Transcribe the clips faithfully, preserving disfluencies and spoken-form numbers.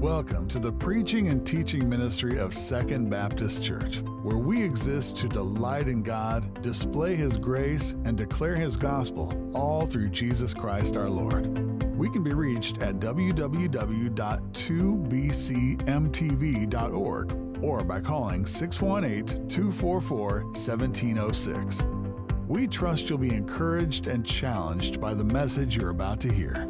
Welcome to the preaching and teaching ministry of Second Baptist Church, where we exist to delight in God, display His grace, and declare His gospel, all through Jesus Christ our Lord. We can be reached at w w w dot two b c m t v dot org or by calling six one eight, two four four, one seven zero six. We trust you'll be encouraged and challenged by the message you're about to hear.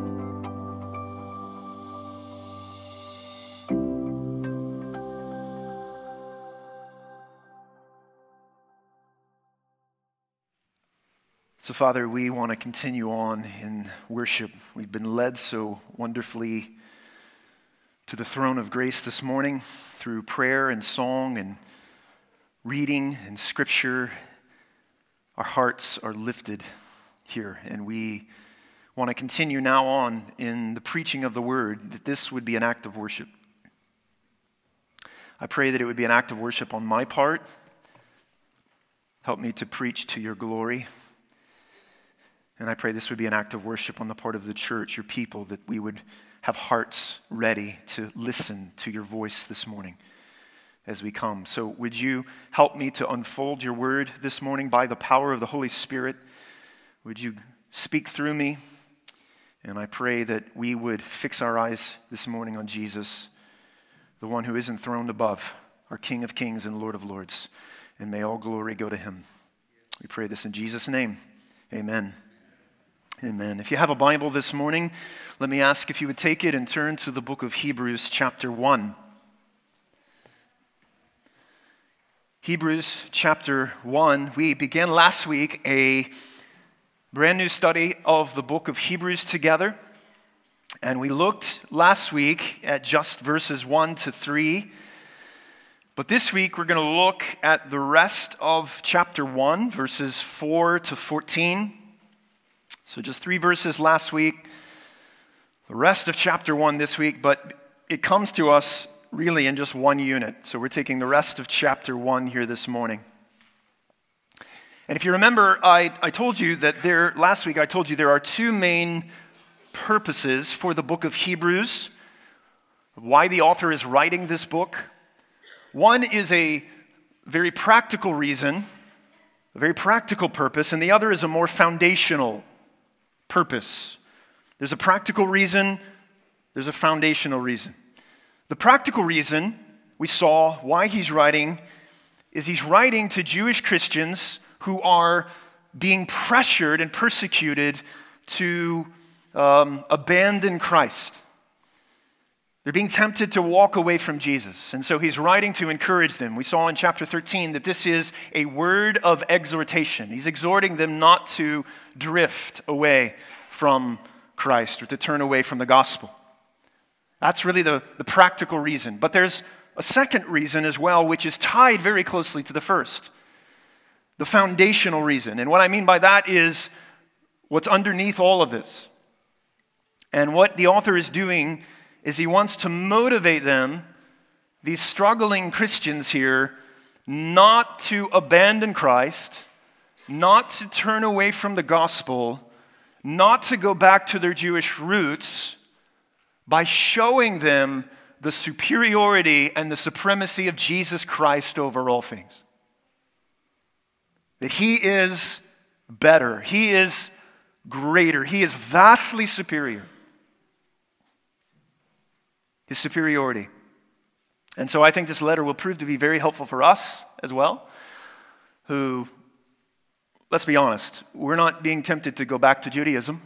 So, Father, we want to continue on in worship. We've been led so wonderfully to the throne of grace this morning through prayer and song and reading and scripture. Our hearts are lifted here, and we want to continue now on in the preaching of the word, that this would be an act of worship. I pray that it would be an act of worship on my part. Help me to preach to your glory. And I pray this would be an act of worship on the part of the church, your people, that we would have hearts ready to listen to your voice this morning as we come. So would you help me to unfold your word this morning by the power of the Holy Spirit? Would you speak through me? And I pray that we would fix our eyes this morning on Jesus, the one who is enthroned above, our King of kings and Lord of lords. And may all glory go to him. We pray this in Jesus' name. Amen. Amen. If you have a Bible this morning, let me ask if you would take it and turn to the book of Hebrews chapter one. Hebrews chapter one. We began last week a brand new study of the book of Hebrews together. And we looked last week at just verses one to three. But this week we're going to look at the rest of chapter one, verses four to fourteen. So just three verses last week, the rest of chapter one this week, but it comes to us really in just one unit. So we're taking the rest of chapter one here this morning. And if you remember, I, I told you that there, last week I told you there are two main purposes for the book of Hebrews, why the author is writing this book. One is a very practical reason, a very practical purpose, and the other is a more foundational purpose. There's a practical reason, there's a foundational reason. The practical reason we saw why he's writing is he's writing to Jewish Christians who are being pressured and persecuted to um, abandon Christ. They're being tempted to walk away from Jesus. And so he's writing to encourage them. We saw in chapter thirteen that this is a word of exhortation. He's exhorting them not to drift away from Christ or to turn away from the gospel. That's really the, the practical reason. But there's a second reason as well, which is tied very closely to the first. The foundational reason. And what I mean by that is what's underneath all of this. And what the author is doing is he wants to motivate them, these struggling Christians here, not to abandon Christ, not to turn away from the gospel, not to go back to their Jewish roots, by showing them the superiority and the supremacy of Jesus Christ over all things. That he is better, he is greater, he is vastly superior. His superiority. And so I think this letter will prove to be very helpful for us as well, who, let's be honest, we're not being tempted to go back to Judaism.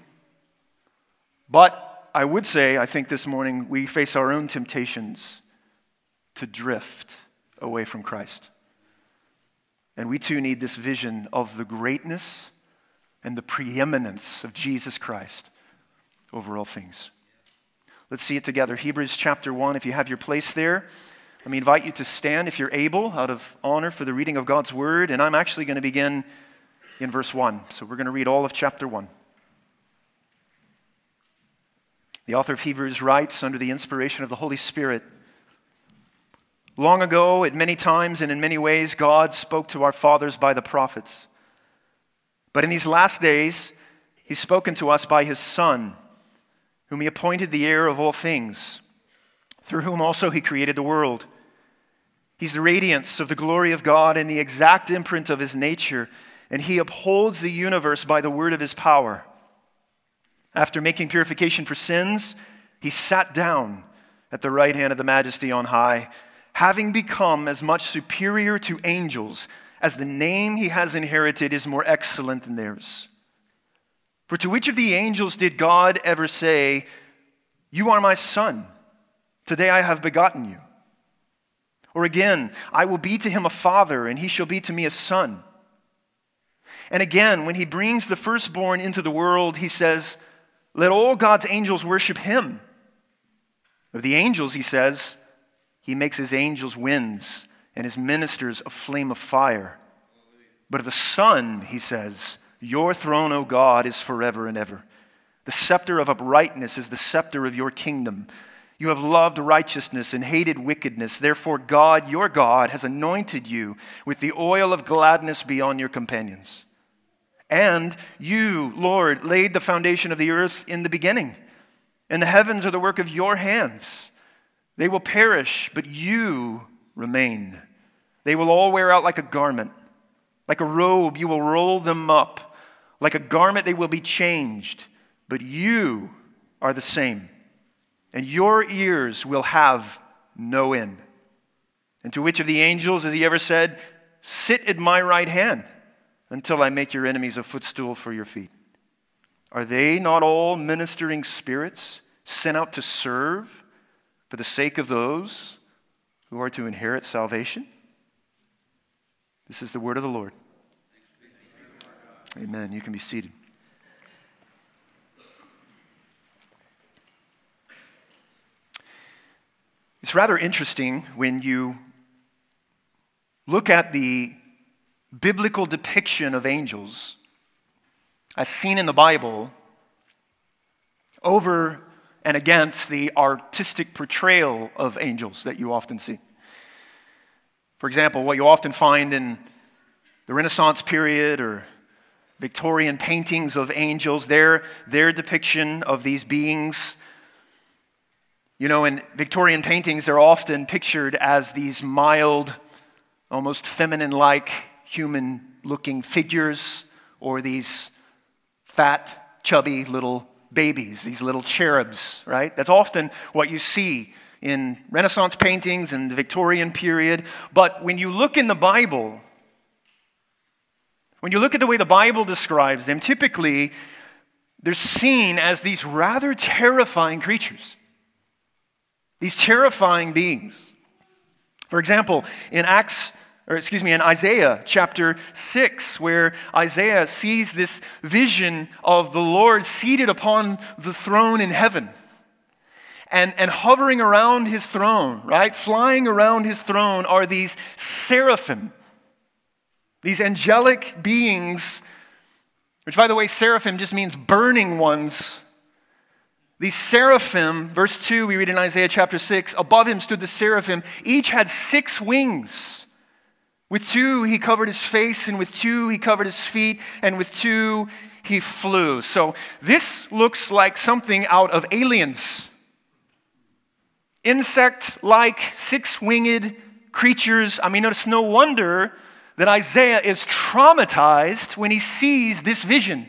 But I would say, I think this morning, we face our own temptations to drift away from Christ. And we too need this vision of the greatness and the preeminence of Jesus Christ over all things. Let's see it together. Hebrews chapter one, if you have your place there, let me invite you to stand if you're able, out of honor for the reading of God's word. And I'm actually going to begin in verse one. So we're going to read all of chapter one. The author of Hebrews writes under the inspiration of the Holy Spirit, "Long ago, at many times and in many ways, God spoke to our fathers by the prophets. But in these last days, he's spoken to us by his Son, whom he appointed the heir of all things, through whom also he created the world. He's the radiance of the glory of God and the exact imprint of his nature, and he upholds the universe by the word of his power. After making purification for sins, he sat down at the right hand of the Majesty on high, having become as much superior to angels as the name he has inherited is more excellent than theirs. For to which of the angels did God ever say, "You are my son, today I have begotten you"? Or again, "I will be to him a father, and he shall be to me a son"? And again, when he brings the firstborn into the world, he says, "Let all God's angels worship him." Of the angels, he says, "He makes his angels winds and his ministers a flame of fire." But of the Son, he says, "Your throne, O God, is forever and ever. The scepter of uprightness is the scepter of your kingdom. You have loved righteousness and hated wickedness. Therefore, God, your God, has anointed you with the oil of gladness beyond your companions. And you, Lord, laid the foundation of the earth in the beginning, and the heavens are the work of your hands. They will perish, but you remain. They will all wear out like a garment. Like a robe, you will roll them up. Like a garment, they will be changed. But you are the same, and your years will have no end." And to which of the angels has he ever said, "Sit at my right hand until I make your enemies a footstool for your feet"? Are they not all ministering spirits sent out to serve for the sake of those who are to inherit salvation? This is the word of the Lord. Amen. You can be seated. It's rather interesting when you look at the biblical depiction of angels as seen in the Bible over and against the artistic portrayal of angels that you often see. For example, what you often find in the Renaissance period or Victorian paintings of angels, their, their depiction of these beings. You know, in Victorian paintings, they're often pictured as these mild, almost feminine-like, human-looking figures, or these fat, chubby little babies, these little cherubs, right? That's often what you see in Renaissance paintings and the Victorian period. But when you look in the Bible, when you look at the way the Bible describes them, typically they're seen as these rather terrifying creatures. These terrifying beings. For example, in Acts, or excuse me, in Isaiah chapter six, where Isaiah sees this vision of the Lord seated upon the throne in heaven. And, and hovering around his throne, right? Flying around his throne are these seraphim. These angelic beings, which by the way, seraphim just means burning ones. These seraphim, verse two, we read in Isaiah chapter six, above him stood the seraphim. Each had six wings. With two he covered his face, and with two he covered his feet, and with two he flew. So this looks like something out of Aliens. Insect-like, six-winged creatures. I mean, it's no wonder that Isaiah is traumatized when he sees this vision.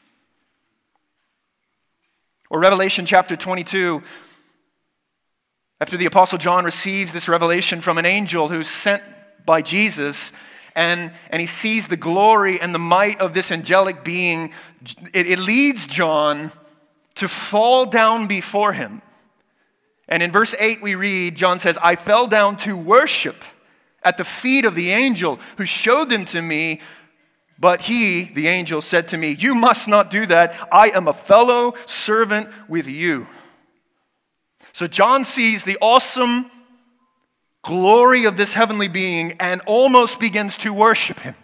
Or Revelation chapter twenty-two, after the Apostle John receives this revelation from an angel who's sent by Jesus, and, and he sees the glory and the might of this angelic being, it, it leads John to fall down before him. And in verse eight we read, John says, "I fell down to worship at the feet of the angel who showed them to me. But he," the angel, "said to me, 'You must not do that. I am a fellow servant with you.'" So John sees the awesome glory of this heavenly being and almost begins to worship him.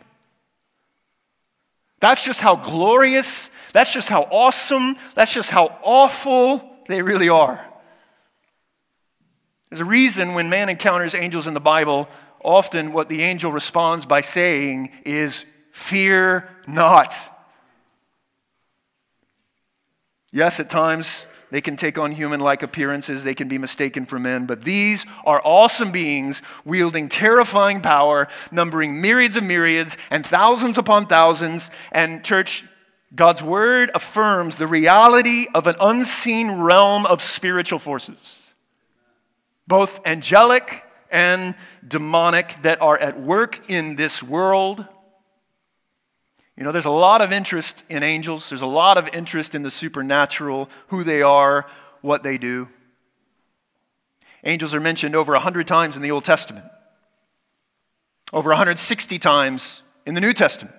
That's just how glorious, that's just how awesome, that's just how awful they really are. There's a reason when man encounters angels in the Bible, often what the angel responds by saying is, "Fear not." Yes, at times They can take on human-like appearances. They can be mistaken for men. But these are awesome beings wielding terrifying power, numbering myriads of myriads and thousands upon thousands. And church, God's word affirms the reality of an unseen realm of spiritual forces, both angelic and demonic, that are at work in this world. You know, there's a lot of interest in angels. There's a lot of interest in the supernatural, who they are, what they do. Angels are mentioned over one hundred times in the Old Testament, over one hundred sixty times in the New Testament.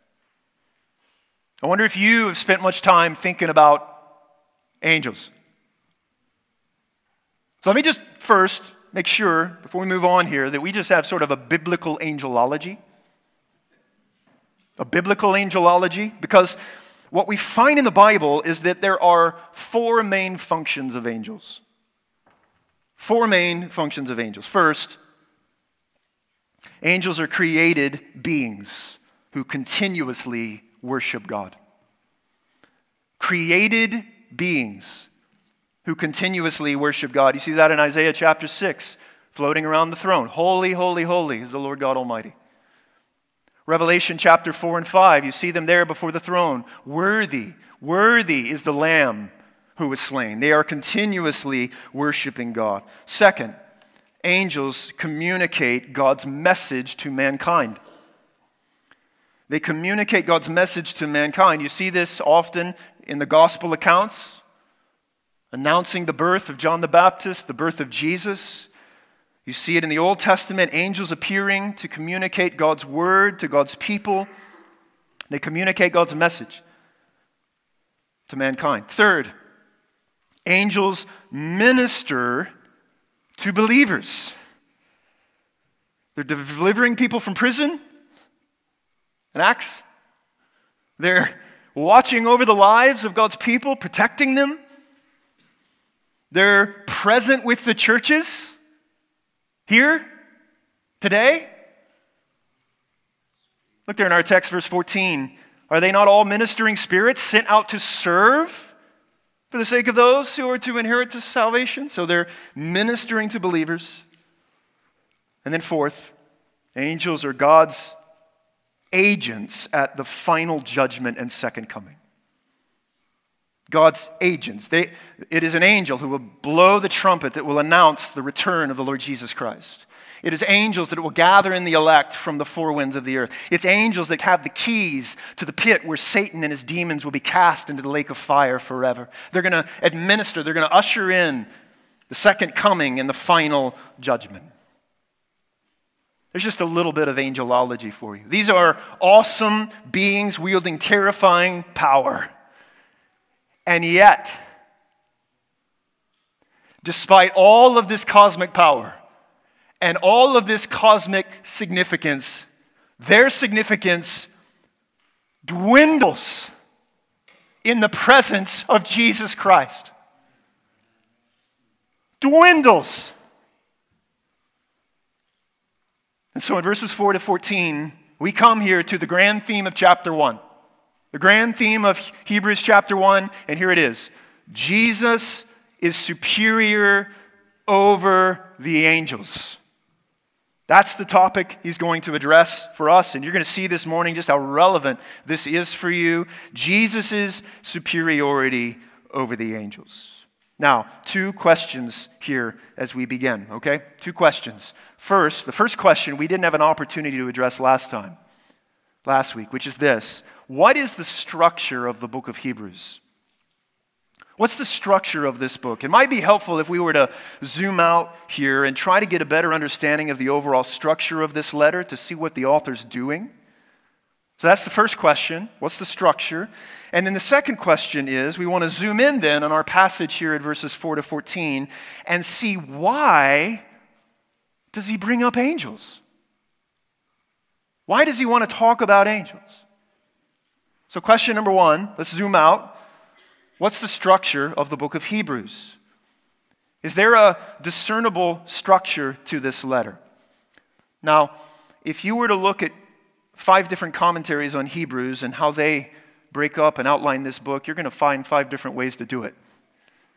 I wonder if you have spent much time thinking about angels. So let me just first make sure, before we move on here, that we just have sort of a biblical angelology. A biblical angelology, because what we find in the Bible is that there are four main functions of angels. Four main functions of angels. First, angels are created beings who continuously worship God. Created beings who continuously worship God. You see that in Isaiah chapter six, floating around the throne. Holy, holy, holy is the Lord God Almighty. Revelation chapter four and five, you see them there before the throne. Worthy, worthy is the Lamb who was slain. They are continuously worshiping God. Second, angels communicate God's message to mankind. They communicate God's message to mankind. You see this often in the gospel accounts, announcing the birth of John the Baptist, the birth of Jesus. You see it in the Old Testament, angels appearing to communicate God's word to God's people. They communicate God's message to mankind. Third, angels minister to believers. They're delivering people from prison in Acts. They're watching over the lives of God's people, protecting them. They're present with the churches here, today. Look there in our text, verse fourteen. Are they not all ministering spirits sent out to serve for the sake of those who are to inherit the salvation? So they're ministering to believers. And then fourth, angels are God's agents at the final judgment and second coming. God's agents. They, it is an angel who will blow the trumpet that will announce the return of the Lord Jesus Christ. It is angels that will gather in the elect from the four winds of the earth. It's angels that have the keys to the pit where Satan and his demons will be cast into the lake of fire forever. They're going to administer, they're going to usher in the second coming and the final judgment. There's just a little bit of angelology for you. These are awesome beings wielding terrifying power. And yet, despite all of this cosmic power and all of this cosmic significance, their significance dwindles in the presence of Jesus Christ. Dwindles. And so in verses four to fourteen, we come here to the grand theme of chapter one. The grand theme of Hebrews chapter one, and here it is. Jesus is superior over the angels. That's the topic he's going to address for us, and you're going to see this morning just how relevant this is for you. Jesus' superiority over the angels. Now, two questions here as we begin, okay? Two questions. First, the first question we didn't have an opportunity to address last time, last week, which is this. What is the structure of the book of Hebrews? What's the structure of this book? It might be helpful if we were to zoom out here and try to get a better understanding of the overall structure of this letter to see what the author's doing. So that's the first question. What's the structure? And then the second question is, we want to zoom in then on our passage here at verses four to fourteen and see why does he bring up angels? Why does he want to talk about angels? So question number one, let's zoom out. What's the structure of the book of Hebrews? Is there a discernible structure to this letter? Now, if you were to look at five different commentaries on Hebrews and how they break up and outline this book, you're going to find five different ways to do it.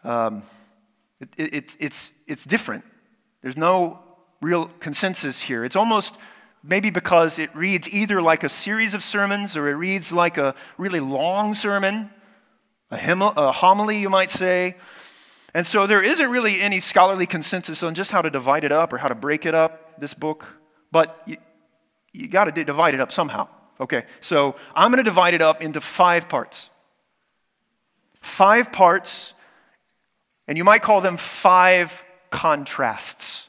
um, it, it, it, it's, it's different. There's no real consensus here. It's almost maybe because it reads either like a series of sermons or it reads like a really long sermon, a, hymn, a homily, you might say. And so there isn't really any scholarly consensus on just how to divide it up or how to break it up, this book. But you, you got to divide it up somehow. Okay, so I'm going to divide it up into five parts. Five parts, and you might call them five contrasts.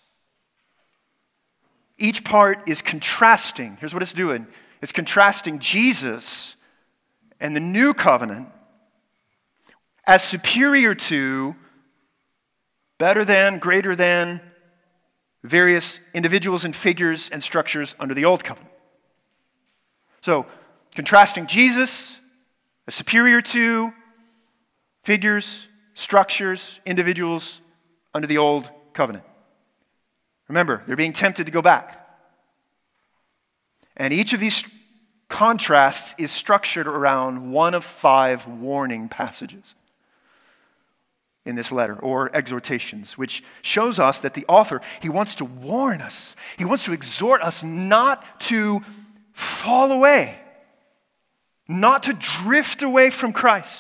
Each part is contrasting. Here's what it's doing. It's contrasting Jesus and the new covenant as superior to, better than, greater than, various individuals and figures and structures under the old covenant. So, contrasting Jesus as superior to figures, structures, individuals under the old covenant. Remember, they're being tempted to go back. And each of these contrasts is structured around one of five warning passages in this letter, or exhortations, which shows us that the author, he wants to warn us. He wants to exhort us not to fall away, not to drift away from Christ.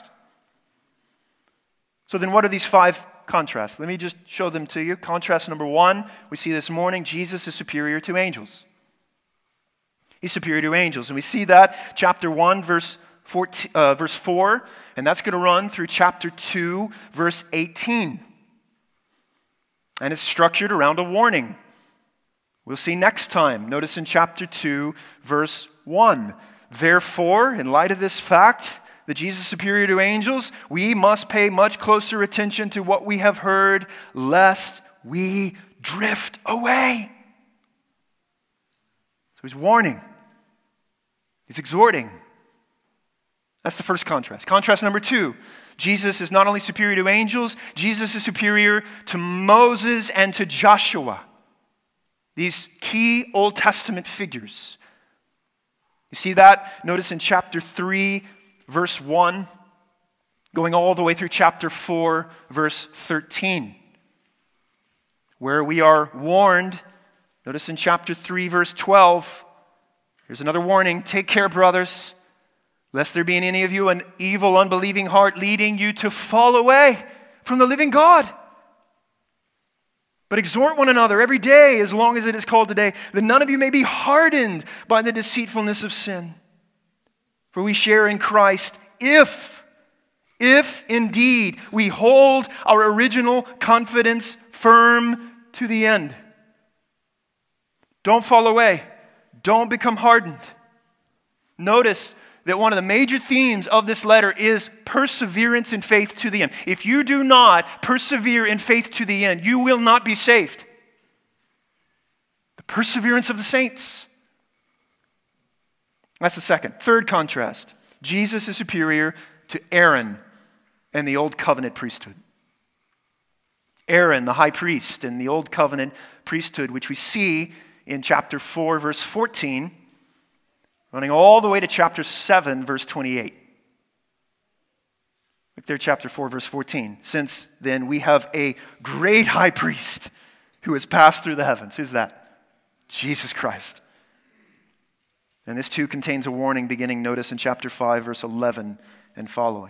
So then what are these five contrasts? Let me just show them to you. Contrast number one, we see this morning, Jesus is superior to angels. He's superior to angels. And we see that chapter one, verse fourteen, uh, verse four, and that's going to run through chapter two, verse eighteen. And it's structured around a warning. We'll see next time. Notice in chapter two, verse one. Therefore, in light of this fact that Jesus is superior to angels, we must pay much closer attention to what we have heard, lest we drift away. So he's warning. He's exhorting. That's the first contrast. Contrast number two. Jesus is not only superior to angels, Jesus is superior to Moses and to Joshua. These key Old Testament figures. You see that? Notice in chapter three, verse one, going all the way through chapter four, verse thirteen, where we are warned. Notice in chapter three, verse twelve, here's another warning. Take care, brothers, lest there be in any of you an evil, unbelieving heart leading you to fall away from the living God. But exhort one another every day, as long as it is called today, that none of you may be hardened by the deceitfulness of sin. For we share in Christ if, if indeed we hold our original confidence firm to the end. Don't fall away. Don't become hardened. Notice that one of the major themes of this letter is perseverance in faith to the end. If you do not persevere in faith to the end, you will not be saved. The perseverance of the saints. That's the second. Third contrast. Jesus is superior to Aaron and the Old Covenant priesthood. Aaron, the high priest, and the Old Covenant priesthood, which we see in chapter four, verse fourteen, running all the way to chapter seven, verse twenty-eight. Look there, chapter four, verse fourteen. Since then we have a great high priest who has passed through the heavens. Who's that? Jesus Christ. And this too contains a warning beginning, notice, in chapter five, verse eleven and following.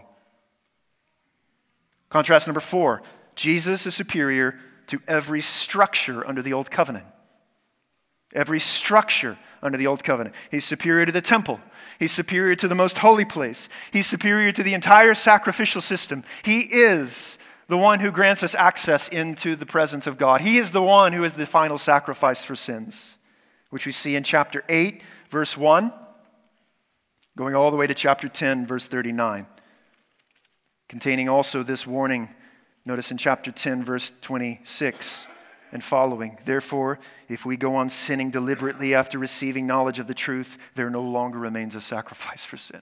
Contrast number four. Jesus is superior to every structure under the Old Covenant. Every structure under the Old Covenant. He's superior to the temple. He's superior to the most holy place. He's superior to the entire sacrificial system. He is the one who grants us access into the presence of God. He is the one who is the final sacrifice for sins, which we see in chapter eight, verse one, going all the way to chapter ten, verse thirty-nine, containing also this warning. Notice in chapter ten, verse twenty-six and following. Therefore, if we go on sinning deliberately after receiving knowledge of the truth, there no longer remains a sacrifice for sin.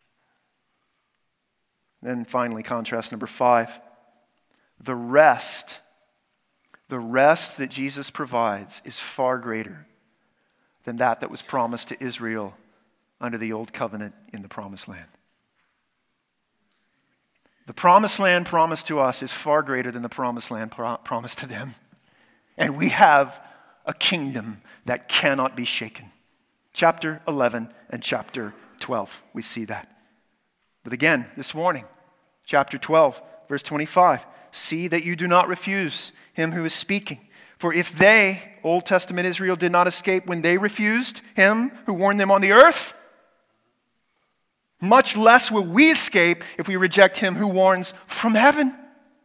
Then finally, contrast number five. The rest, the rest that Jesus provides is far greater than that that was promised to Israel under the Old Covenant in the Promised Land. The promised land promised to us is far greater than the promised land pro- promised to them. And we have a kingdom that cannot be shaken. Chapter eleven and chapter twelve, we see that. But again, this morning, chapter twelve, verse twenty-five, see that you do not refuse him who is speaking. For if they, Old Testament Israel, did not escape when they refused him who warned them on the earth, much less will we escape if we reject him who warns from heaven.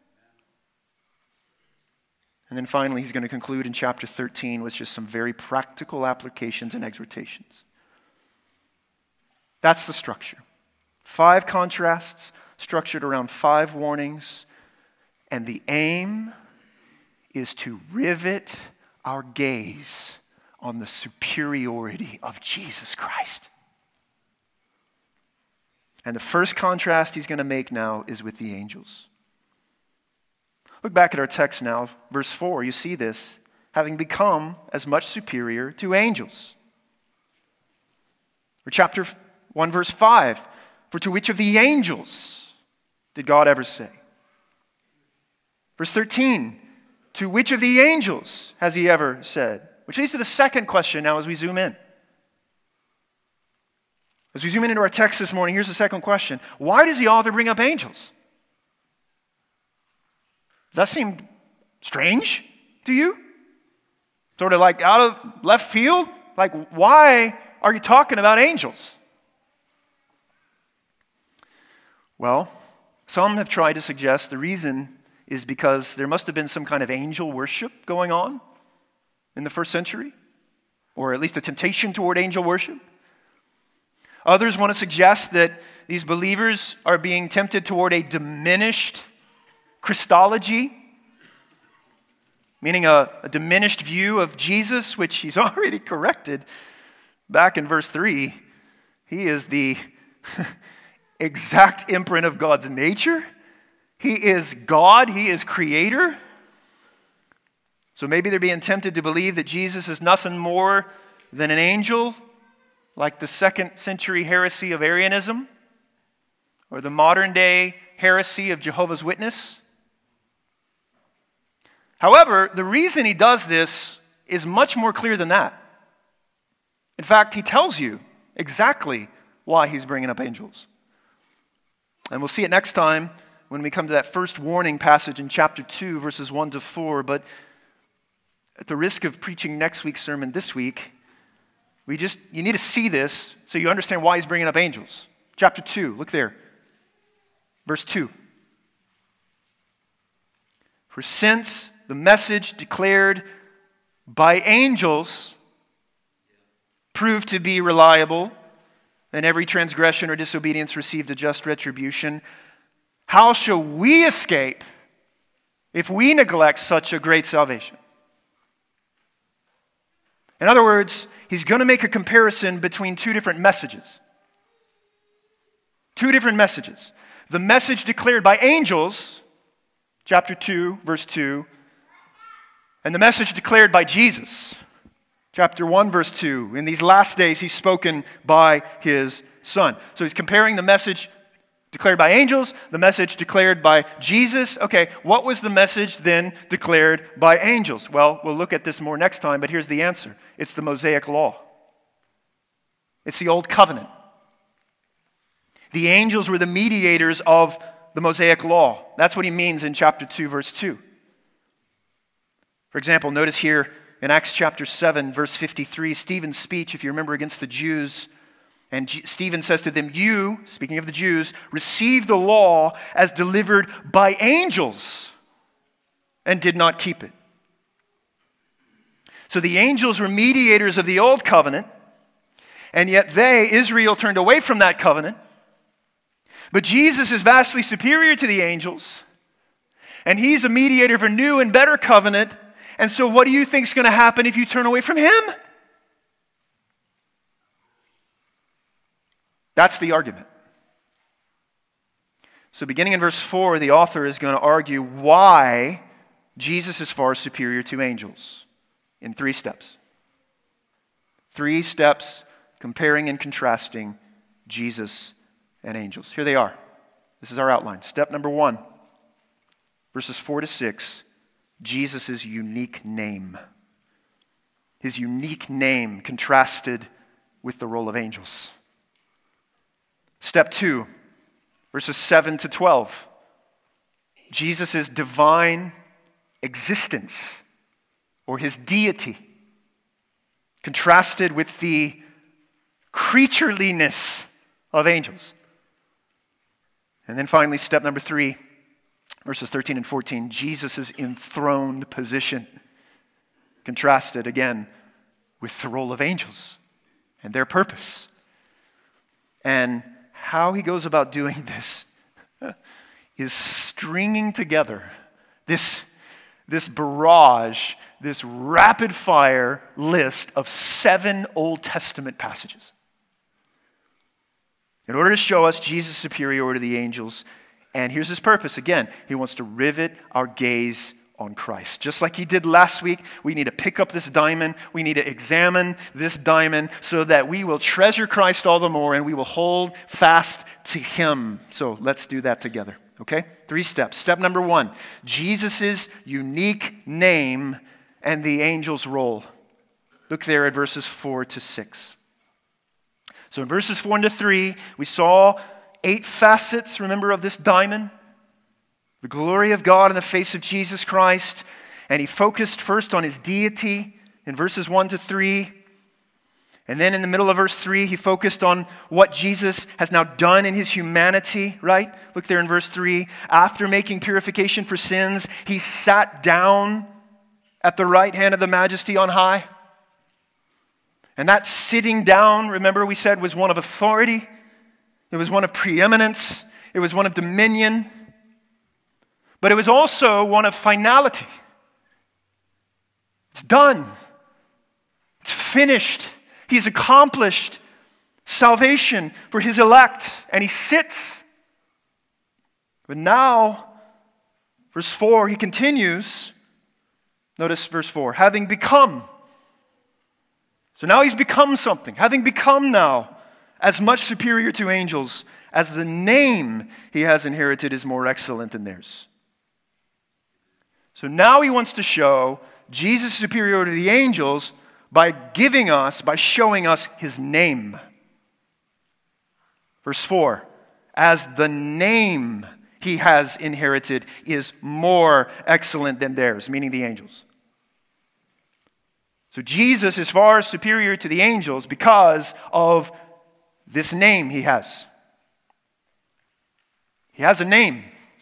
And then finally, he's going to conclude in chapter thirteen with just some very practical applications and exhortations. That's the structure. Five contrasts structured around five warnings. And the aim is to rivet our gaze on the superiority of Jesus Christ. And the first contrast he's going to make now is with the angels. Look back at our text now, verse four. You see this, having become as much superior to angels. Or chapter one, verse five. For to which of the angels did God ever say? Verse thirteen. To which of the angels has he ever said? Which leads to the second question now as we zoom in. As we zoom in into our text this morning, here's the second question. Why does the author bring up angels? Does that seem strange to you? Sort of like out of left field? Like, why are you talking about angels? Well, some have tried to suggest the reason is because there must have been some kind of angel worship going on in the first century, or at least a temptation toward angel worship. Others want to suggest that these believers are being tempted toward a diminished Christology, meaning a, a diminished view of Jesus, which he's already corrected back in verse three. He is the exact imprint of God's nature. He is God. He is creator. So maybe they're being tempted to believe that Jesus is nothing more than an angel, like the second century heresy of Arianism, or the modern day heresy of Jehovah's Witness. However, the reason he does this is much more clear than that. In fact, he tells you exactly why he's bringing up angels. And we'll see it next time when we come to that first warning passage in chapter two, verses one to four. But at the risk of preaching next week's sermon this week, we just, you need to see this so you understand why he's bringing up angels. Chapter two, look there. Verse two. For since the message declared by angels proved to be reliable, and every transgression or disobedience received a just retribution, how shall we escape if we neglect such a great salvation? In other words, he's going to make a comparison between two different messages. Two different messages. The message declared by angels, chapter two, verse two, and the message declared by Jesus, chapter one, verse two. In these last days, he's spoken by his Son. So he's comparing the message declared by angels, the message declared by Jesus. Okay, what was the message then declared by angels? Well, we'll look at this more next time, but here's the answer. It's the Mosaic Law. It's the Old Covenant. The angels were the mediators of the Mosaic Law. That's what he means in chapter two, verse two. For example, notice here in Acts chapter seven, verse fifty-three, Stephen's speech, if you remember, against the Jews. And G- Stephen says to them, you, speaking of the Jews, receive the law as delivered by angels and did not keep it. So the angels were mediators of the old covenant, and yet they, Israel, turned away from that covenant. But Jesus is vastly superior to the angels, and he's a mediator of a new and better covenant. And so what do you think is going to happen if you turn away from him? That's the argument. So beginning in verse four, the author is going to argue why Jesus is far superior to angels in three steps. Three steps comparing and contrasting Jesus and angels. Here they are. This is our outline. Step number one, verses four to six, Jesus' unique name. His unique name contrasted with the role of angels. Step two, verses seven to twelve, Jesus' divine existence, or his deity, contrasted with the creatureliness of angels. And then finally, step number three, verses thirteen and fourteen, Jesus' enthroned position, contrasted again with the role of angels and their purpose. And how he goes about doing this is stringing together this, this barrage, this rapid-fire list of seven Old Testament passages in order to show us Jesus' superiority to the angels. And here's his purpose. Again, he wants to rivet our gaze on Christ. Just like he did last week, we need to pick up this diamond. We need to examine this diamond so that we will treasure Christ all the more and we will hold fast to him. So let's do that together, okay? Three steps. Step number one, Jesus' unique name and the angel's role. Look there at verses four to six. So in verses four to three, we saw eight facets, remember, of this diamond. The glory of God in the face of Jesus Christ. And he focused first on his deity in verses one to three. And then in the middle of verse three, he focused on what Jesus has now done in his humanity, right? Look there in verse three. After making purification for sins, he sat down at the right hand of the Majesty on high. And that sitting down, remember we said, was one of authority. It was one of preeminence. It was one of dominion. But it was also one of finality. It's done. It's finished. He's accomplished salvation for his elect, and he sits. But now, verse four, he continues. Notice verse four, having become. So now he's become something. Having become now as much superior to angels as the name he has inherited is more excellent than theirs. So now he wants to show Jesus' superiority to the angels by giving us, by showing us his name. Verse four, as the name he has inherited is more excellent than theirs, meaning the angels. So Jesus is far superior to the angels because of this name he has. He has a name.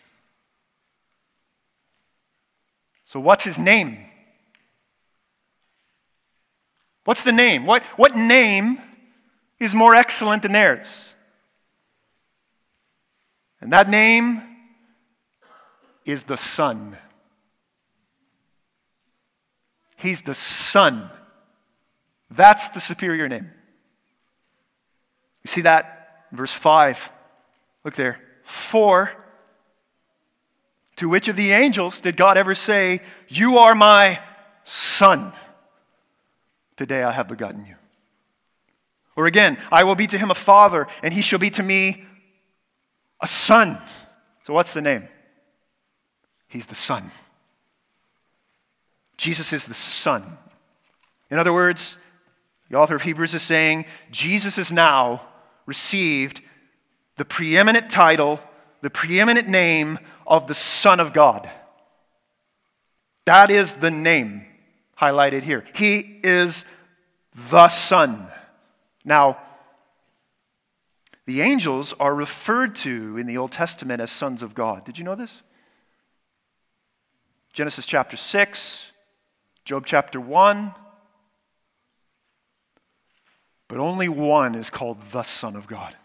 So what's his name? What's the name? What, what name is more excellent than theirs? And that name is the Son. He's the Son. That's the superior name. You see that in verse five. Look there. For, to which of the angels did God ever say, "You are my Son. Today I have begotten you"? Or again, "I will be to him a father, and he shall be to me a son." So what's the name? He's the Son. Jesus is the Son. In other words, the author of Hebrews is saying, Jesus has now received the preeminent title, the preeminent name of the Son of God. That is the name highlighted here. He is the Son. Now, the angels are referred to in the Old Testament as sons of God. Did you know this? Genesis chapter six, Job chapter one. But only one is called the Son of God.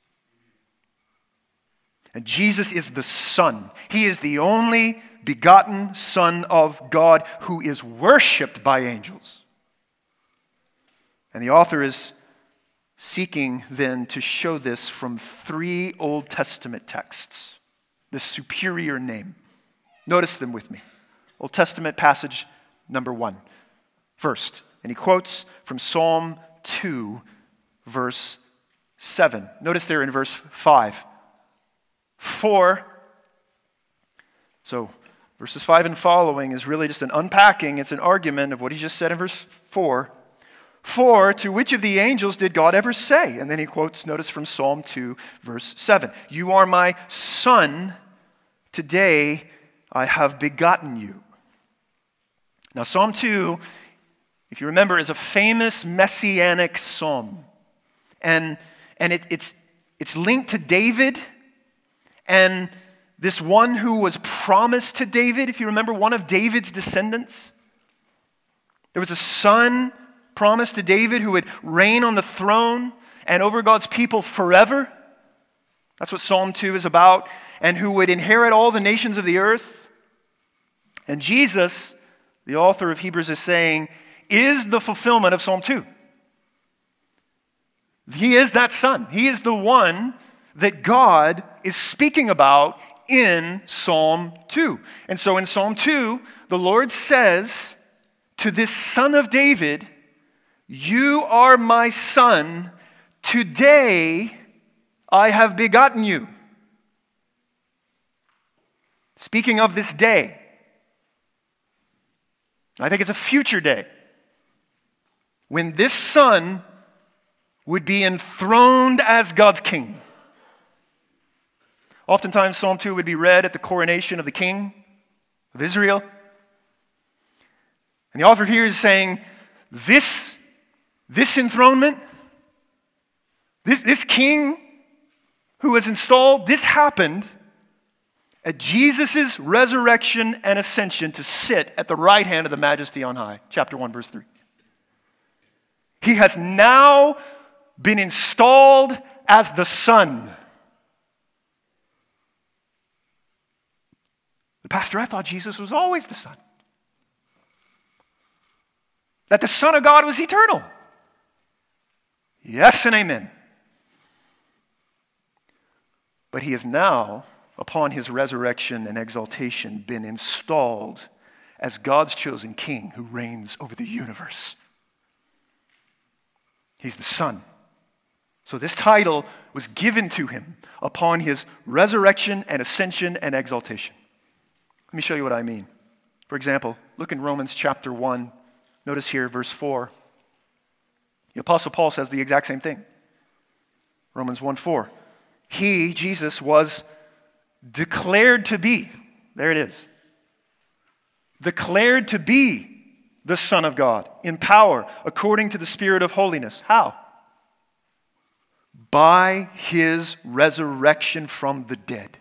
And Jesus is the Son. He is the only begotten Son of God who is worshipped by angels. And the author is seeking then to show this from three Old Testament texts, this superior name. Notice them with me. Old Testament passage number one. First, and he quotes from Psalm two, verse seven. Notice there in verse five. For, so verses five and following is really just an unpacking. It's an argument of what he just said in verse four. For to which of the angels did God ever say? And then he quotes, notice from Psalm two, verse seven. You are my son, today I have begotten you. Now Psalm two, if you remember, is a famous messianic psalm. And, and it, it's, it's linked to David and this one who was promised to David, if you remember, one of David's descendants. There was a son promised to David who would reign on the throne and over God's people forever. That's what Psalm two is about. And who would inherit all the nations of the earth. And Jesus, the author of Hebrews, is saying, is the fulfillment of Psalm two. He is that son. He is the one that God is speaking about in Psalm two. And so in Psalm two, the Lord says to this son of David, you are my son, today I have begotten you. Speaking of this day, I think it's a future day when this son would be enthroned as God's king. Oftentimes, Psalm two would be read at the coronation of the king of Israel. And the author here is saying, this, this enthronement, this, this king who was installed, this happened at Jesus' resurrection and ascension to sit at the right hand of the Majesty on high. Chapter one, verse three. He has now been installed as the Son. But Pastor, I thought Jesus was always the Son. That the Son of God was eternal. Yes and amen. But he is now, upon his resurrection and exaltation, been installed as God's chosen king who reigns over the universe. He's the Son. So this title was given to him upon his resurrection and ascension and exaltation. Let me show you what I mean. For example, look in Romans chapter one. Notice here, verse four. The Apostle Paul says the exact same thing. Romans one four. He, Jesus, was declared to be, there it is, declared to be the Son of God in power according to the Spirit of holiness. How? By his resurrection from the dead.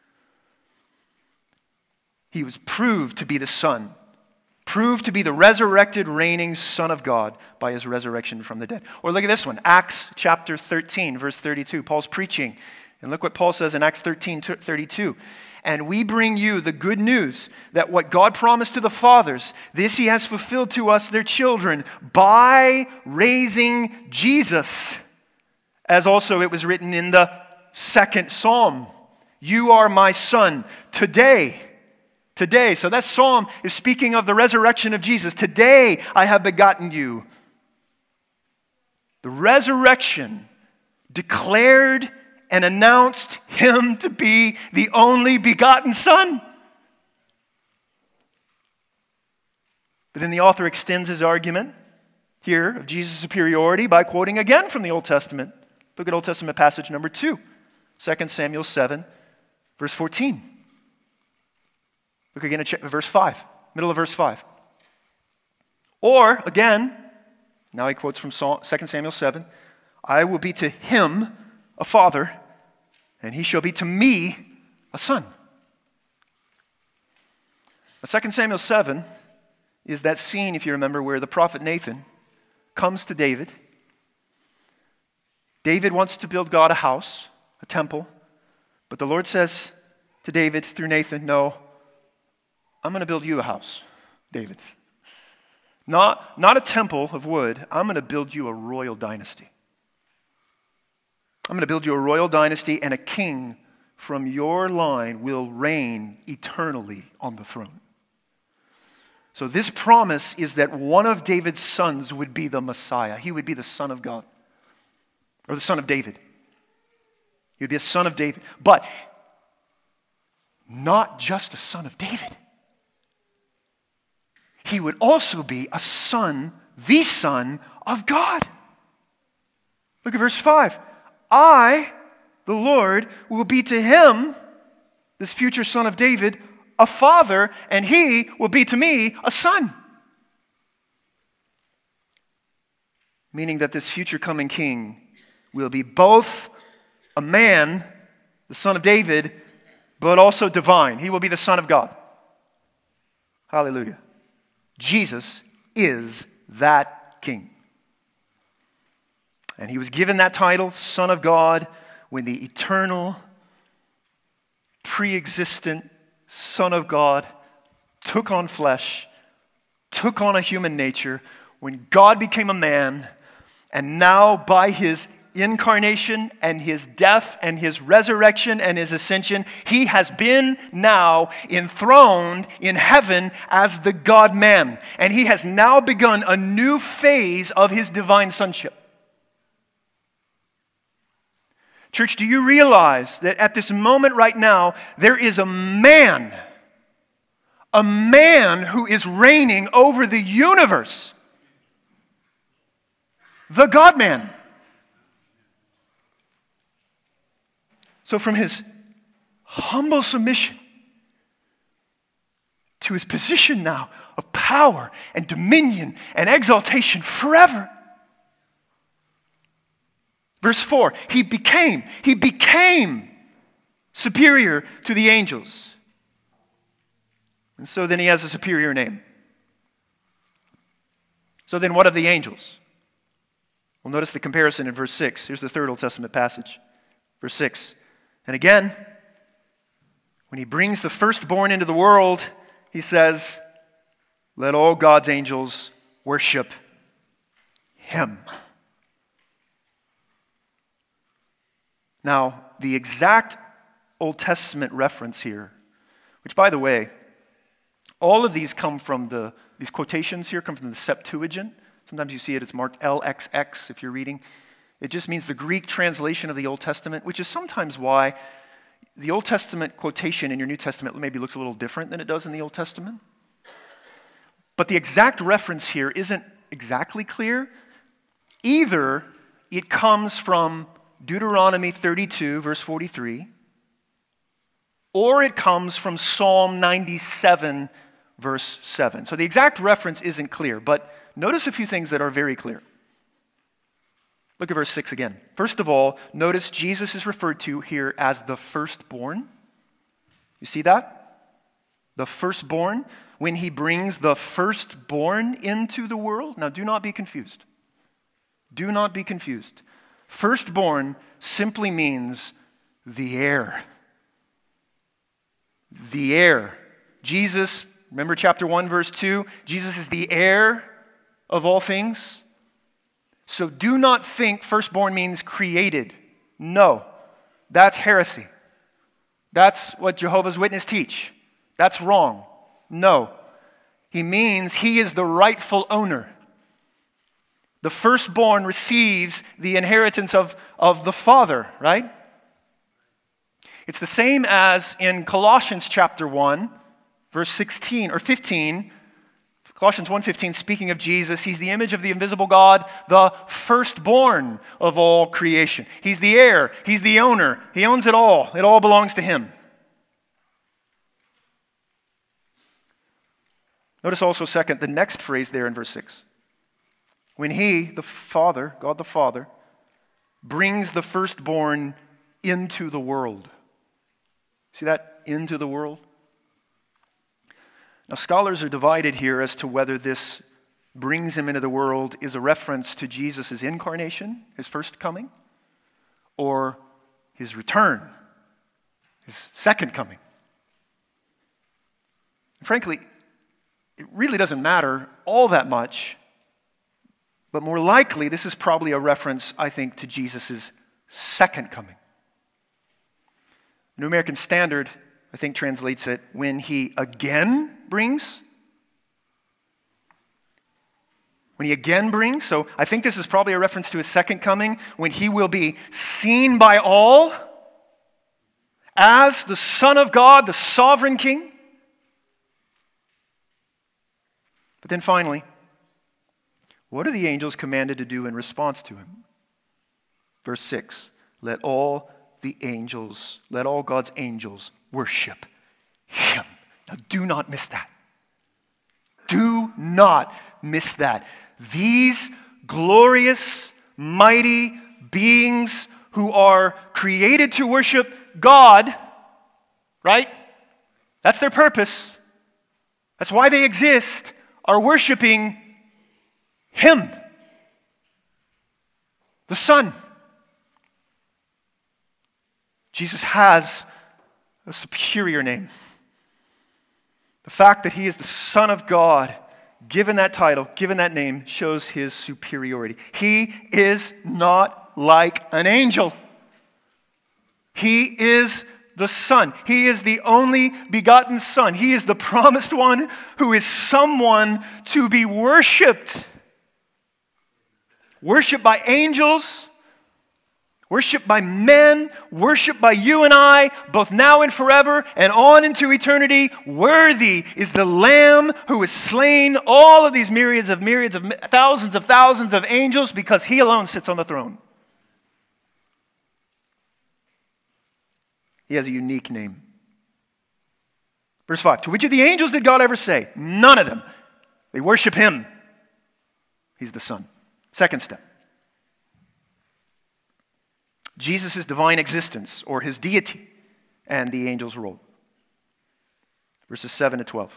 He was proved to be the Son, proved to be the resurrected, reigning Son of God by his resurrection from the dead. Or look at this one, Acts chapter thirteen, verse thirty-two. Paul's preaching. And look what Paul says in Acts thirteen thirty-two. And we bring you the good news that what God promised to the fathers, this he has fulfilled to us, their children, by raising Jesus. As also it was written in the second psalm. You are my son today. Today. So that psalm is speaking of the resurrection of Jesus. Today I have begotten you. The resurrection declared and announced him to be the only begotten Son. But then the author extends his argument here of Jesus' superiority by quoting again from the Old Testament. Look at Old Testament passage number two, Second Samuel seven, verse fourteen. Look again at verse five, middle of verse five. Or, again, now he quotes from Second Samuel seven, I will be to him a father, and he shall be to me a son. Now, Second Samuel seven is that scene, if you remember, where the prophet Nathan comes to David. David wants to build God a house, a temple, but the Lord says to David through Nathan, no, I'm going to build you a house, David. Not, not a temple of wood, I'm going to build you a royal dynasty. I'm going to build you a royal dynasty, and a king from your line will reign eternally on the throne. So this promise is that one of David's sons would be the Messiah. He would be the Son of God, or the Son of David. He would be a son of David. But not just a son of David. He would also be a son, the Son of God. Look at verse five. I, the Lord, will be to him, this future son of David, a father, and he will be to me a son. Meaning that this future coming king will be both a man, the son of David, but also divine. He will be the Son of God. Hallelujah. Jesus is that king. And he was given that title, Son of God, when the eternal, pre-existent Son of God took on flesh, took on a human nature, when God became a man, and now by his incarnation and his death and his resurrection and his ascension, he has been now enthroned in heaven as the God-man. And he has now begun a new phase of his divine sonship. Church, do you realize that at this moment right now, there is a man, a man who is reigning over the universe? The God-man. So from his humble submission to his position now of power and dominion and exaltation forever. Verse four, he became, he became superior to the angels. And so then he has a superior name. So then what of the angels? Well, notice the comparison in verse six. Here's the third Old Testament passage. Verse six. And again, when he brings the firstborn into the world, he says, let all God's angels worship him. Now, the exact Old Testament reference here, which, by the way, all of these come from the, these quotations here come from the Septuagint. Sometimes you see it, it's marked L X X if you're reading. It just means the Greek translation of the Old Testament, which is sometimes why the Old Testament quotation in your New Testament maybe looks a little different than it does in the Old Testament. But the exact reference here isn't exactly clear. Either it comes from Deuteronomy thirty-two, verse forty-three, or it comes from Psalm ninety-seven, verse seven. So the exact reference isn't clear, but notice a few things that are very clear. Look at verse six again. First of all, notice Jesus is referred to here as the firstborn. You see that? The firstborn. When he brings the firstborn into the world. Now, do not be confused. Do not be confused. Firstborn simply means the heir. The heir. Jesus, remember chapter one, verse two? Jesus is the heir of all things. So do not think firstborn means created. No, that's heresy. That's what Jehovah's Witnesses teach. That's wrong. No, he means he is the rightful owner. The firstborn receives the inheritance of, of the Father, right? It's the same as in Colossians chapter one, verse sixteen or fifteen. Colossians one fifteen, speaking of Jesus, he's the image of the invisible God, the firstborn of all creation. He's the heir. He's the owner. He owns it all. It all belongs to him. Notice also, second, the next phrase there in verse six. When he, the Father, God the Father, brings the firstborn into the world. See that? Into the world. Now, scholars are divided here as to whether this brings him into the world is a reference to Jesus' incarnation, his first coming, or his return, his second coming. And frankly, it really doesn't matter all that much, but more likely this is probably a reference, I think, to Jesus' second coming. The New American Standard, I think, translates it, when he again brings. When he again brings. So I think this is probably a reference to his second coming, when he will be seen by all as the Son of God, the sovereign King. But then finally, what are the angels commanded to do in response to him? Verse six, let all the angels, let all God's angels worship him. Now do not miss that. Do not miss that. These glorious, mighty beings who are created to worship God, right? That's their purpose. That's why they exist, are worshiping him, the Son. Jesus has a superior name. The fact that he is the Son of God, given that title, given that name, shows his superiority. He is not like an angel. He is the Son. He is the only begotten Son. He is the promised one who is someone to be worshiped. Worshipped by angels, worshipped by men, worshipped by you and I, both now and forever, and on into eternity. Worthy is the Lamb who is slain, all of these myriads of myriads of thousands of thousands of angels, because he alone sits on the throne. He has a unique name. Verse five, to which of the angels did God ever say? None of them. They worship him. He's the Son. Second step. Jesus' divine existence, or his deity, and the angel's role. Verses seven to twelve.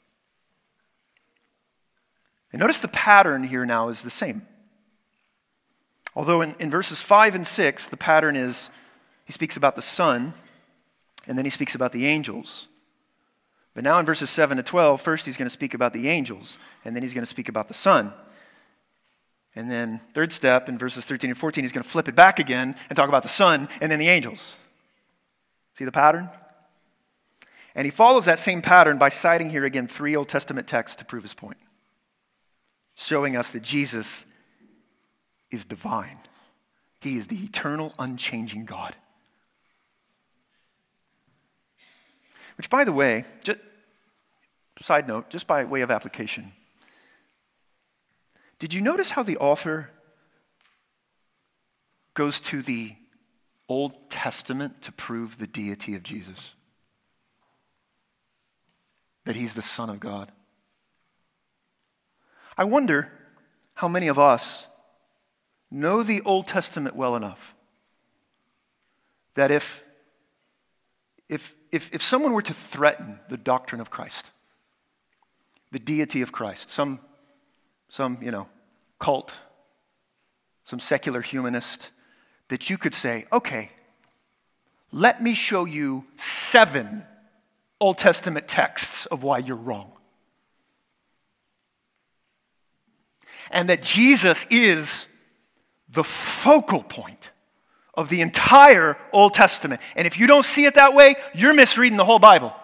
And notice the pattern here now is the same. Although in, in verses five and six, the pattern is he speaks about the Son, and then he speaks about the angels. But now in verses seven to twelve, first he's going to speak about the angels, and then he's going to speak about the Son. And then third step, in verses thirteen and fourteen, he's going to flip it back again and talk about the Son and then the angels. See the pattern? And he follows that same pattern by citing here again three Old Testament texts to prove his point, showing us that Jesus is divine. He is the eternal, unchanging God. Which, by the way, just, side note, just by way of application, did you notice how the author goes to the Old Testament to prove the deity of Jesus? That he's the Son of God. I wonder how many of us know the Old Testament well enough that if, if, if, if someone were to threaten the doctrine of Christ, the deity of Christ, some Some, you know, cult, some secular humanist, that you could say, okay, let me show you seven Old Testament texts of why you're wrong. And that Jesus is the focal point of the entire Old Testament. And if you don't see it that way, you're misreading the whole Bible.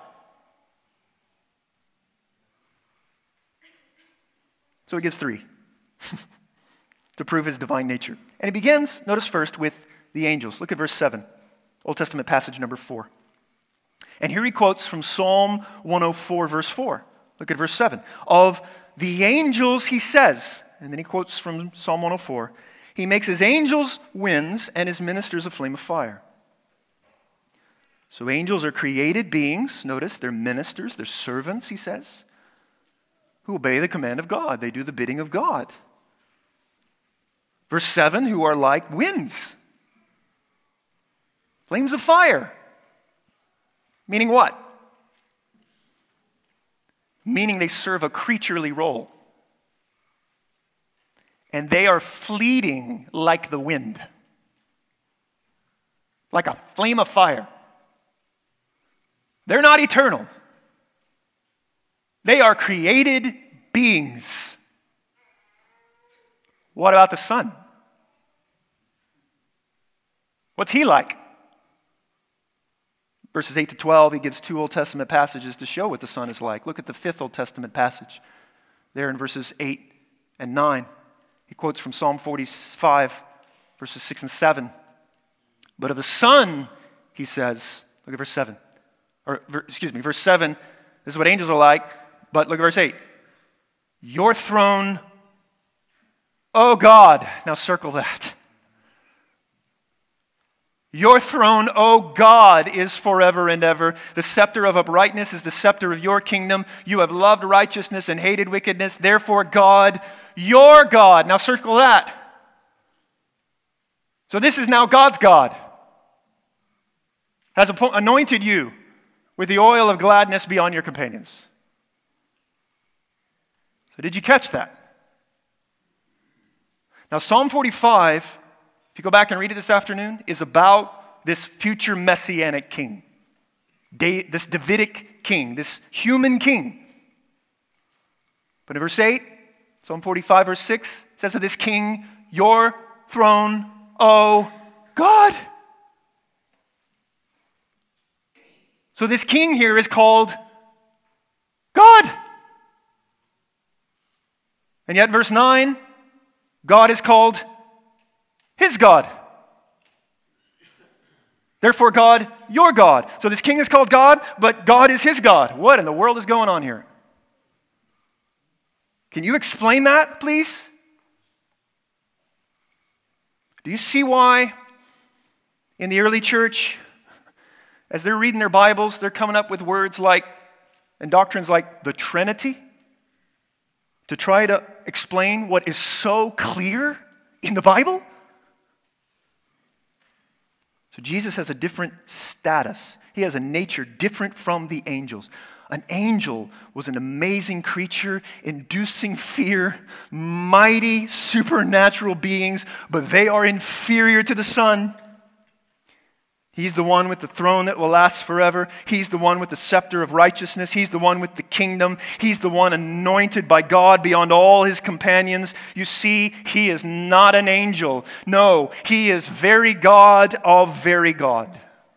So he gives three to prove his divine nature. And he begins, notice first, with the angels. Look at verse seven, Old Testament passage number four. And here he quotes from Psalm one oh four, verse four. Look at verse seven. Of the angels, he says, and then he quotes from Psalm one oh four, he makes his angels winds and his ministers a flame of fire. So angels are created beings. Notice, they're ministers, they're servants, he says, who obey the command of God. They do the bidding of God. Verse seven, who are like winds. Flames of fire. Meaning what? Meaning they serve a creaturely role. And they are fleeting like the wind. Like a flame of fire. They're not eternal. They are created beings. What about the Son? What's he like? Verses eight to twelve, he gives two Old Testament passages to show what the Son is like. Look at the fifth Old Testament passage. There in verses eight and nine. He quotes from Psalm forty-five, verses six and seven. But of the Son, he says, Look at verse seven. Or, excuse me, verse seven, this is what angels are like, but look at verse eight. Your throne, O God. Now circle that. Your throne, O God, is forever and ever. The scepter of uprightness is the scepter of your kingdom. You have loved righteousness and hated wickedness. Therefore, God, your God. Now circle that. So this is now God's God. Has anointed you with the oil of gladness beyond your companions. So did you catch that? Now Psalm forty-five, if you go back and read it this afternoon, is about this future messianic king. This Davidic king, this human king. But in verse eight, Psalm forty-five, verse six, it says of this king, your throne, O God. So this king here is called God. And yet, verse nine, God is called his God. Therefore, God, your God. So this king is called God, but God is his God. What in the world is going on here? Can you explain that, please? Do you see why in the early church, as they're reading their Bibles, they're coming up with words like, and doctrines like the Trinity, to try to explain what is so clear in the Bible? So Jesus has a different status. He has a nature different from the angels. An angel was an amazing creature, inducing fear, mighty supernatural beings, but they are inferior to the Son. He's the one with the throne that will last forever. He's the one with the scepter of righteousness. He's the one with the kingdom. He's the one anointed by God beyond all his companions. You see, he is not an angel. No, he is very God of very God.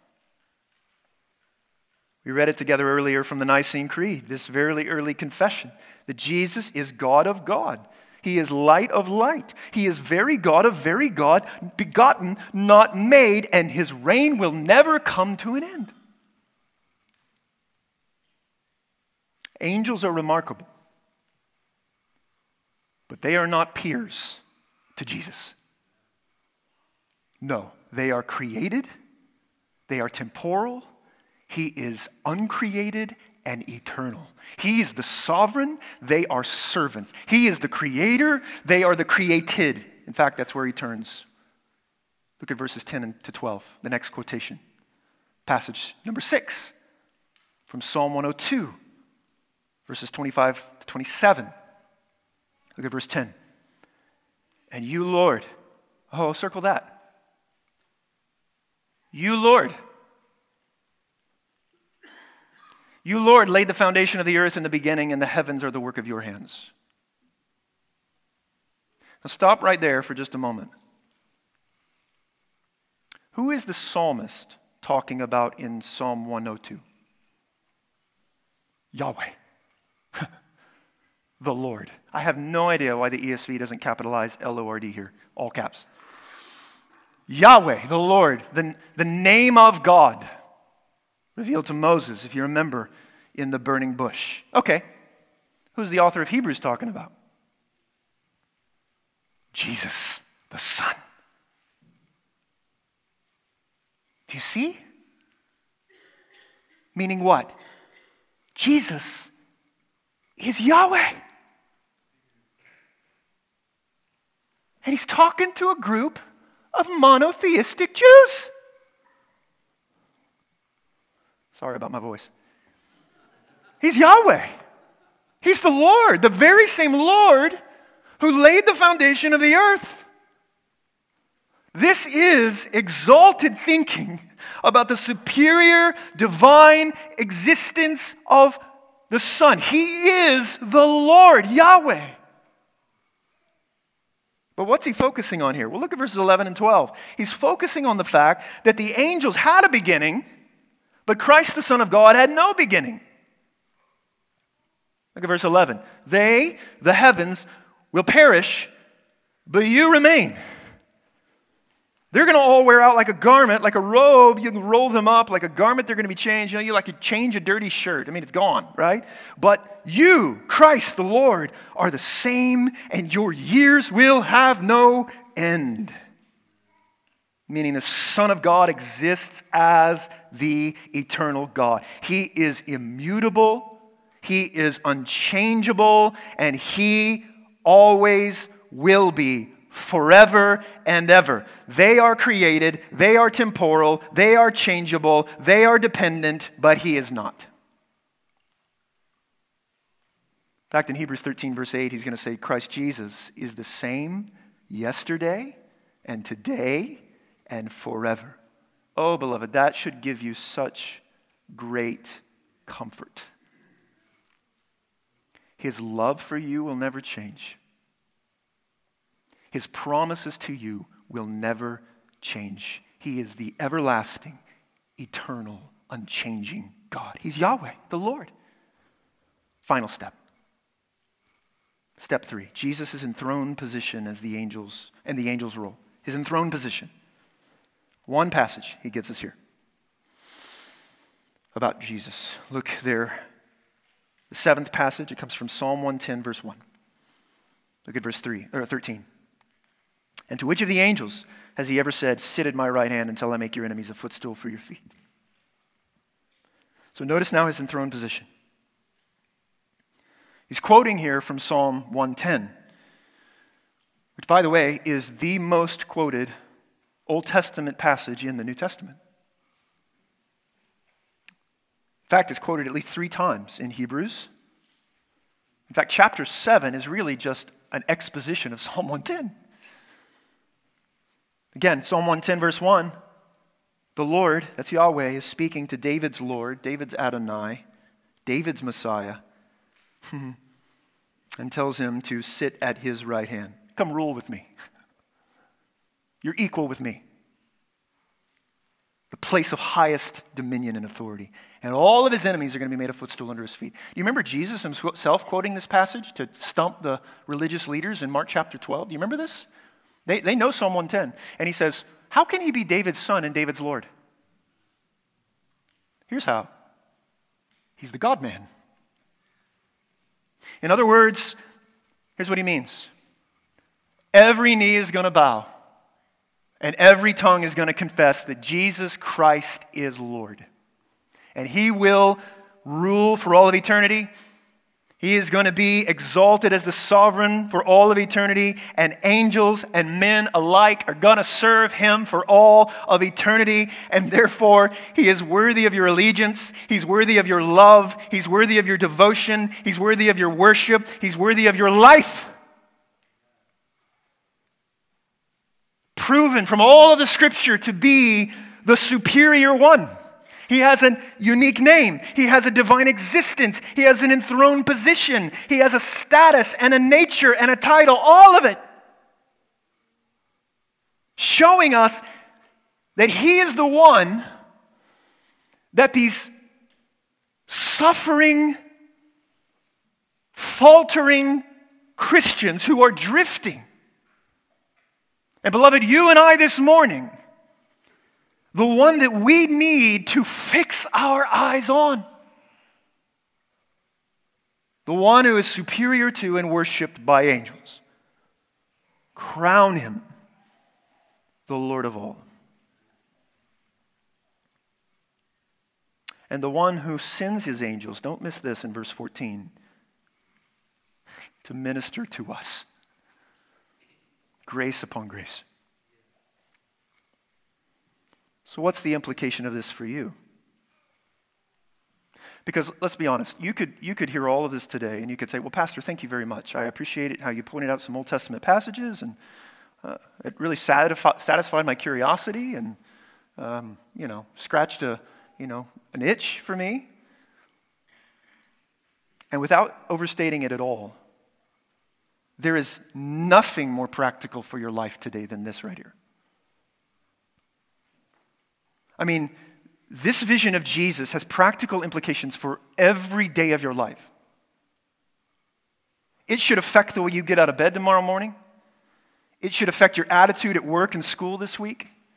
We read it together earlier from the Nicene Creed, this very early confession, that Jesus is God of God. He is light of light. He is very God of very God, begotten, not made, and his reign will never come to an end. Angels are remarkable, but they are not peers to Jesus. No, they are created, they are temporal, he is uncreated and eternal. He is the sovereign, they are servants. He is the creator, they are the created. In fact, that's where he turns. Look at verses ten to twelve, the next quotation. Passage number six from Psalm one oh two, verses twenty-five to twenty-seven. Look at verse ten. And you, Lord, oh, circle that. You, Lord, You, Lord, laid the foundation of the earth in the beginning, and the heavens are the work of your hands. Now stop right there for just a moment. Who is the psalmist talking about in Psalm one oh two? Yahweh. The Lord. I have no idea why the E S V doesn't capitalize L O R D here, all caps. Yahweh, the Lord, the, the name of God. Revealed to Moses, if you remember, in the burning bush. Okay, who's the author of Hebrews talking about? Jesus, the Son. Do you see? Meaning what? Jesus is Yahweh. And he's talking to a group of monotheistic Jews. Sorry about my voice. He's Yahweh. He's the Lord, the very same Lord who laid the foundation of the earth. This is exalted thinking about the superior divine existence of the Son. He is the Lord, Yahweh. But what's he focusing on here? Well, look at verses eleven and twelve. He's focusing on the fact that the angels had a beginning, but Christ, the Son of God, had no beginning. Look at verse eleven. They, the heavens, will perish, but you remain. They're going to all wear out like a garment, like a robe. You can roll them up like a garment. They're going to be changed. You know, you like you change a dirty shirt. I mean, it's gone, right? But you, Christ the Lord, are the same, and your years will have no end. Meaning the Son of God exists as the eternal God. He is immutable, He is unchangeable, and He always will be forever and ever. They are created, they are temporal, they are changeable, they are dependent, but He is not. In fact, in Hebrews thirteen, verse eight, he's going to say, Christ Jesus is the same yesterday and today and forever. Oh, beloved, that should give you such great comfort. His love for you will never change. His promises to you will never change. He is the everlasting, eternal, unchanging God. He's Yahweh, the Lord. Final step. Step three. Jesus' enthroned position as the angels and the angels' role. His enthroned position. One passage he gives us here about Jesus. Look there. The seventh passage, it comes from Psalm one ten, verse one. Look at verse three or thirteen. And to which of the angels has he ever said, sit at my right hand until I make your enemies a footstool for your feet? So notice now his enthroned position. He's quoting here from Psalm one ten, which, by the way, is the most quoted Old Testament passage in the New Testament. In fact, it's quoted at least three times in Hebrews. In fact, chapter seven is really just an exposition of Psalm one ten. Again, Psalm one ten, verse one, the Lord, that's Yahweh, is speaking to David's Lord, David's Adonai, David's Messiah, and tells him to sit at his right hand. Come rule with me. You're equal with me. The place of highest dominion and authority. And all of his enemies are going to be made a footstool under his feet. Do you remember Jesus himself quoting this passage to stump the religious leaders in Mark chapter twelve? Do you remember this? They, they know Psalm one ten. And he says, how can he be David's son and David's Lord? Here's how. He's the God-man. In other words, here's what he means. Every knee is going to bow. And every tongue is going to confess that Jesus Christ is Lord. And he will rule for all of eternity. He is going to be exalted as the sovereign for all of eternity, and angels and men alike are going to serve him for all of eternity, and therefore he is worthy of your allegiance, he's worthy of your love, he's worthy of your devotion, he's worthy of your worship, he's worthy of your life. Proven from all of the Scripture to be the superior one. He has a unique name. He has a divine existence. He has an enthroned position. He has a status and a nature and a title, all of it. Showing us that he is the one that these suffering, faltering Christians who are drifting. And beloved, you and I this morning, the one that we need to fix our eyes on. The one who is superior to and worshipped by angels. Crown him the Lord of all. And the one who sends his angels, don't miss this in verse fourteen, to minister to us. Grace upon grace. So what's the implication of this for you? Because let's be honest, you could you could hear all of this today and you could say, well, Pastor, thank you very much. I appreciate it how you pointed out some Old Testament passages, and uh, it really satisfi- satisfied my curiosity and, um, you know, scratched a, you know, an itch for me. And without overstating it at all, there is nothing more practical for your life today than this right here. I mean, this vision of Jesus has practical implications for every day of your life. It should affect the way you get out of bed tomorrow morning. It should affect your attitude at work and school this week.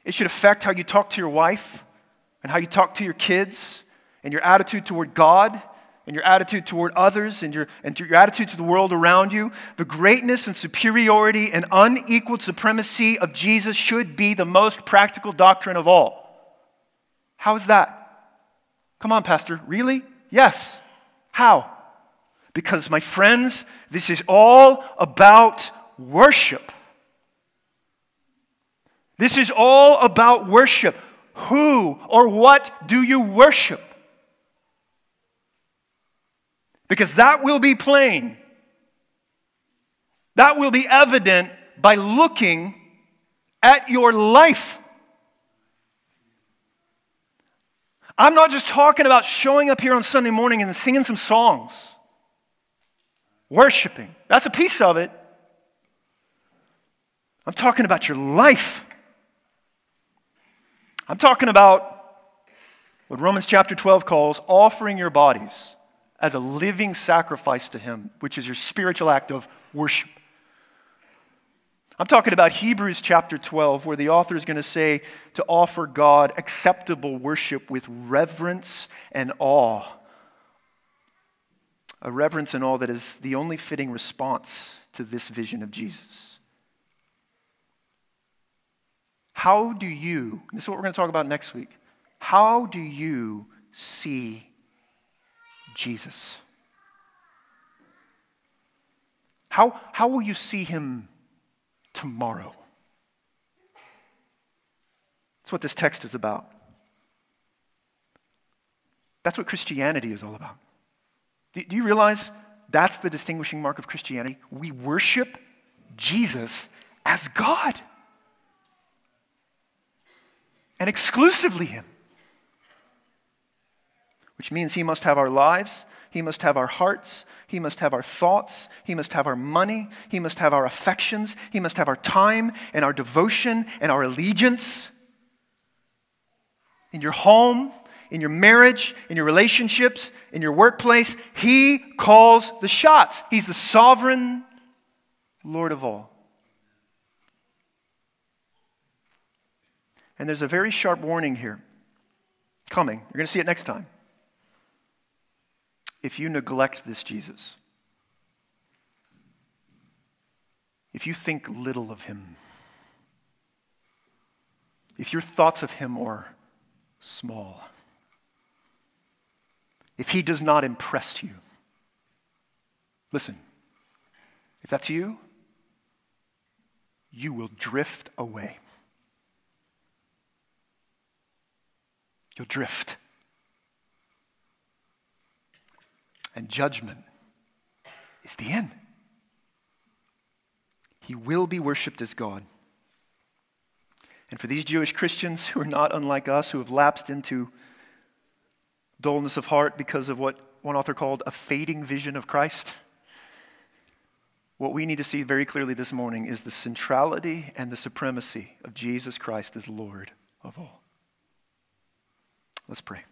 It should affect how you talk to your wife and how you talk to your kids and your attitude toward God and your attitude toward others and your, and your attitude to the world around you. The greatness and superiority and unequaled supremacy of Jesus should be the most practical doctrine of all. How is that? Come on, Pastor. Really? Yes. How? Because, my friends, this is all about worship. This is all about worship. Who or what do you worship? Because that will be plain. That will be evident by looking at your life. I'm not just talking about showing up here on Sunday morning and singing some songs. Worshiping. That's a piece of it. I'm talking about your life. I'm talking about what Romans chapter twelve calls offering your bodies as a living sacrifice to Him, which is your spiritual act of worship. I'm talking about Hebrews chapter twelve, where the author is going to say to offer God acceptable worship with reverence and awe. A reverence and awe that is the only fitting response to this vision of Jesus. How do you, this is what we're going to talk about next week, how do you see Jesus? How, how will you see Him tomorrow? That's what this text is about. That's what Christianity is all about. Do, do you realize that's the distinguishing mark of Christianity? We worship Jesus as God. And exclusively Him. Which means He must have our lives, He must have our hearts, He must have our thoughts, He must have our money, He must have our affections, He must have our time and our devotion and our allegiance. In your home, in your marriage, in your relationships, in your workplace, He calls the shots. He's the sovereign Lord of all. And there's a very sharp warning here coming. You're going to see it next time. If you neglect this Jesus, if you think little of Him, if your thoughts of Him are small, if He does not impress you, listen, if that's you, you will drift away. You'll drift. And judgment is the end. He will be worshipped as God. And for these Jewish Christians who are not unlike us, who have lapsed into dullness of heart because of what one author called a fading vision of Christ, what we need to see very clearly this morning is the centrality and the supremacy of Jesus Christ as Lord of all. Let's pray.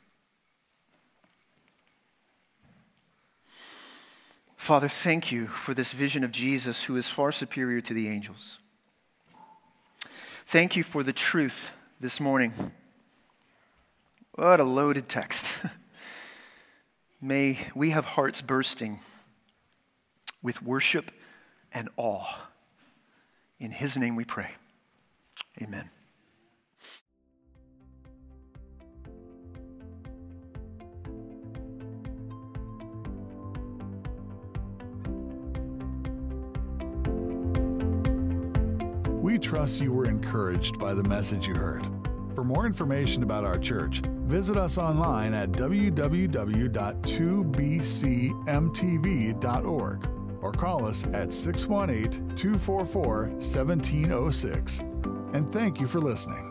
Father, thank you for this vision of Jesus who is far superior to the angels. Thank you for the truth this morning. What a loaded text. May we have hearts bursting with worship and awe. In His name we pray. Amen. We trust you were encouraged by the message you heard. For more information about our church, visit us online at w w w dot two b c m t v dot org or call us at six one eight, two four four, one seven zero six. And thank you for listening.